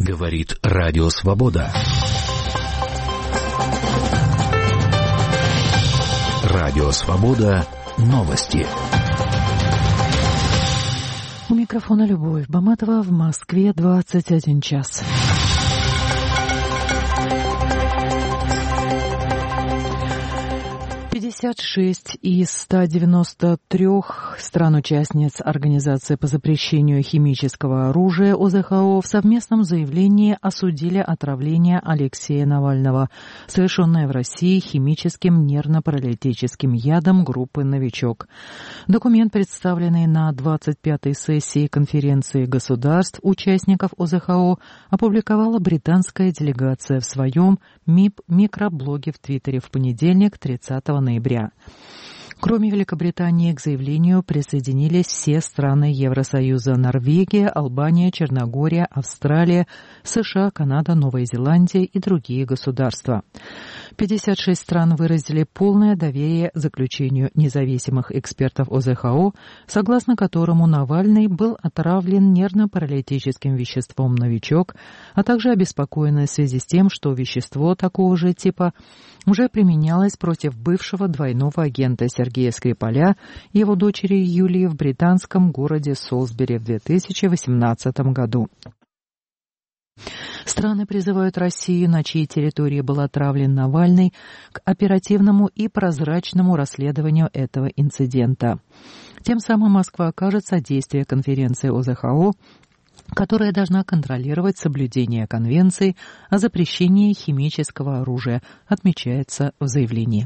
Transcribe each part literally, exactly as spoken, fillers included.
Говорит Радио Свобода. Радио Свобода. Новости. У микрофона Любовь Баматова. В Москве двадцать один час. пятьдесят шесть из ста девяноста трёх стран-участниц Организации по запрещению химического оружия О З Х О в совместном заявлении осудили отравление Алексея Навального, совершенное в России химическим нервно-паралитическим ядом группы «Новичок». Документ, представленный на двадцать пятой сессии конференции государств, участников О З Х О, опубликовала британская делегация в своем МИП-микроблоге в Твиттере в понедельник, тридцатого ноября. Кроме Великобритании, к заявлению присоединились все страны Евросоюза: Норвегия, Албания, Черногория, Австралия, США, Канада, Новая Зеландия и другие государства. пятьдесят шесть стран выразили полное доверие заключению независимых экспертов О З Х О, согласно которому Навальный был отравлен нервно-паралитическим веществом «Новичок», а также обеспокоены в связи с тем, что вещество такого же типа уже применялось против бывшего двойного агента Сергея Скрипаля и его дочери Юлии в британском городе Солсбери в две тысячи восемнадцатом году. Страны призывают Россию, на чьей территории был отравлен Навальный, к оперативному и прозрачному расследованию этого инцидента. Тем самым Москва окажет содействие конференции О З Х О, которая должна контролировать соблюдение Конвенции о запрещении химического оружия, отмечается в заявлении.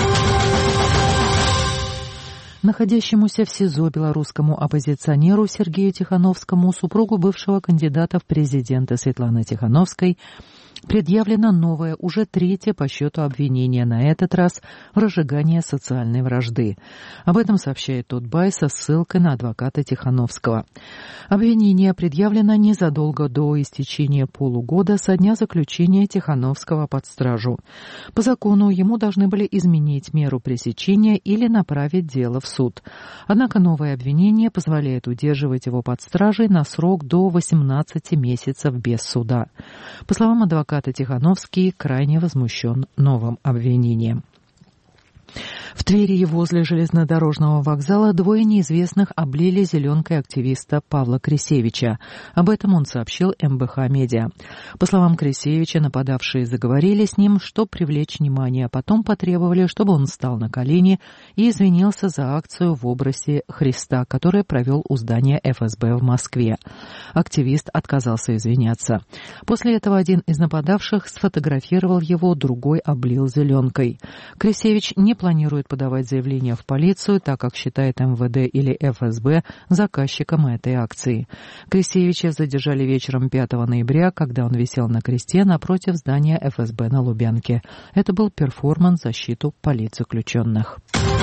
Находящемуся в СИЗО белорусскому оппозиционеру Сергею Тихановскому, супругу бывшего кандидата в президенты Светланы Тихановской, предъявлено новое, уже третье по счету обвинение, на этот раз в разжигании социальной вражды. Об этом сообщает Тутбай со ссылкой на адвоката Тихановского. Обвинение предъявлено незадолго до истечения полугода со дня заключения Тихановского под стражу. По закону ему должны были изменить меру пресечения или направить дело в суд. Однако новое обвинение позволяет удерживать его под стражей на срок до восемнадцати месяцев без суда. По словам адвоката, Тихановский крайне возмущен новым обвинением. В Твери возле железнодорожного вокзала двое неизвестных облили зеленкой активиста Павла Крисевича. Об этом он сообщил Эм Бэ Ха Медиа. По словам Крисевича, нападавшие заговорили с ним, чтобы привлечь внимание, а потом потребовали, чтобы он встал на колени и извинился за акцию в образе Христа, которую провел у здания Эф Эс Бэ в Москве. Активист отказался извиняться. После этого один из нападавших сфотографировал его, другой облил зеленкой. Крисевич не планирует подавать заявление в полицию, так как считает Эм Вэ Дэ или Эф Эс Бэ заказчиком этой акции. Крисевича задержали вечером пятого ноября, когда он висел на кресте напротив здания Эф Эс Бэ на Лубянке. Это был перформанс в защиту политзаключенных.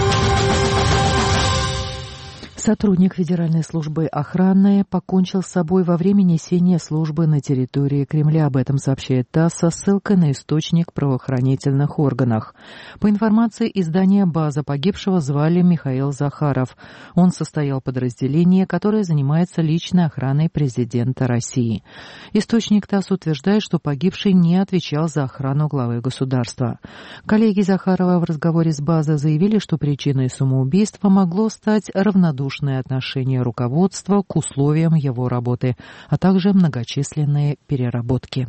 Сотрудник Федеральной службы охраны покончил с собой во время несения службы на территории Кремля. Об этом сообщает ТАСС со ссылкой на источник в правоохранительных органах. По информации издания «База», погибшего звали Михаил Захаров. Он состоял в подразделении, которое занимается личной охраной президента России. Источник ТАСС утверждает, что погибший не отвечал за охрану главы государства. Коллеги Захарова в разговоре с «Базой» заявили, что причиной самоубийства могло стать равнодушие отношение руководства к условиям его работы, а также многочисленные переработки.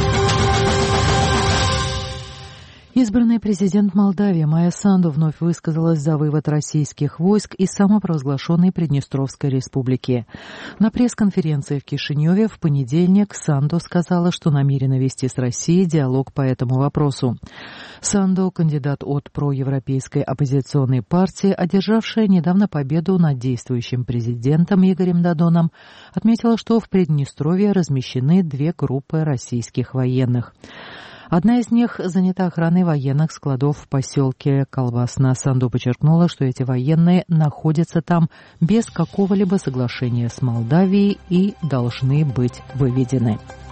Избранный президент Молдавии Майя Санду вновь высказалась за вывод российских войск из самопровозглашенной Приднестровской республики. На пресс-конференции в Кишиневе в понедельник Санду сказала, что намерена вести с Россией диалог по этому вопросу. Санду, кандидат от проевропейской оппозиционной партии, одержавшая недавно победу над действующим президентом Игорем Додоном, отметила, что в Приднестровье размещены две группы российских военных. Одна из них занята охраной военных складов в поселке Колбасна. Санду подчеркнула, что эти военные находятся там без какого-либо соглашения с Молдавией и должны быть выведены.